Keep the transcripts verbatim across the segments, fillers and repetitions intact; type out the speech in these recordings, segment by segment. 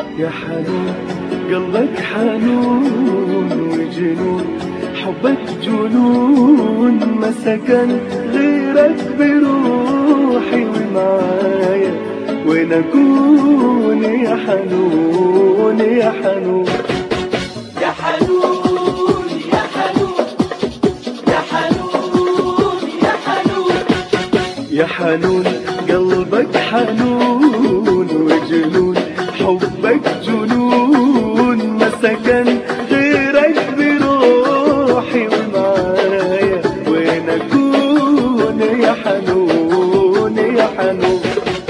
يا حنون قلبك حنون وجنون، حبك جنون ما سكن غيرك بروحي ومعايا وين اكون يا حنون يا حنون يا حنون يا حنون يا حنون يا حنون يا حنون قلبك حنون وجنون، حبك جنون ما سكن غيرك بروحي ومعايا وين اكون يا حنون يا حنون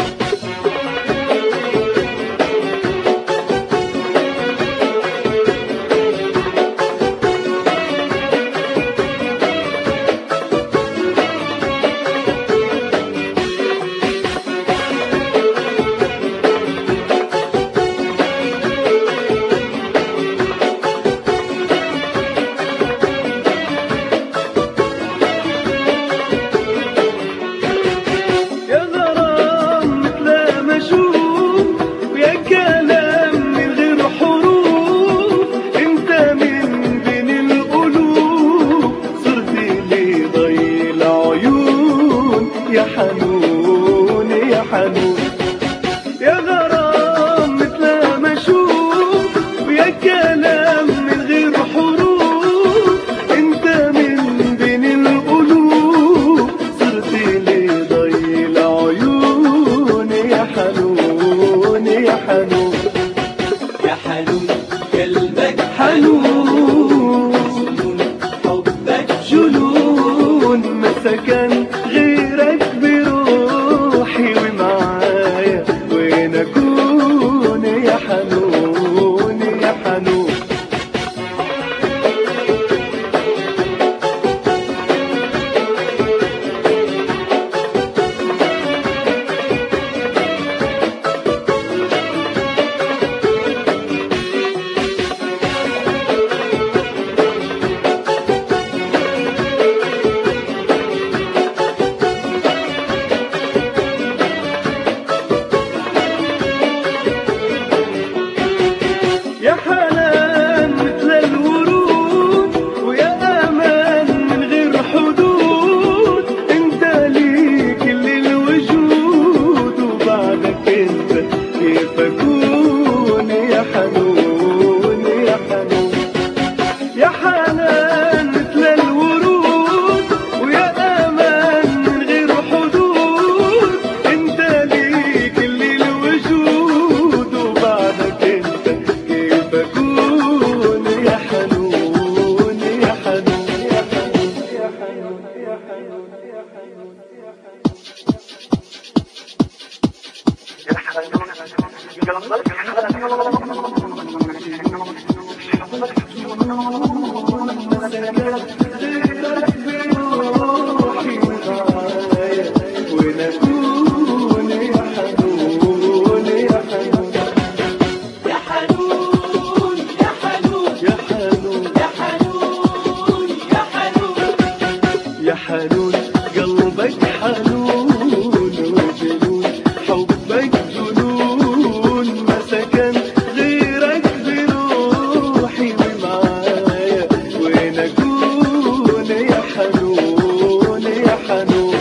يا حنون يا حنون يا غرام مثل ما اشوف ويا كلام من غير حروف، انت من بين القلوب صرت لي ضي العيون يا حنون يا حنون يا حنون قلبك حنون حبك جنون ما سكن غيرك بروحي ومعايا وين اكون يا حنون يا حنون يا حنان مثل الورود ويا امان من غير حدود، انت لي كل الوجود وبعدك انت كيف اكون يا حنون يا حنون يا حنان مثل الورود ويا امان من غير حدود، انت لي كل الوجود وبعدك انت بكون يا حنون يا حنون يا حنون يا حنون يا حنون يا حنون يا يا حنون قلبك حنون وجنون، حبك جنون ما سكن غيرك بروحي ومعايا وين اكون يا حنون يا حنون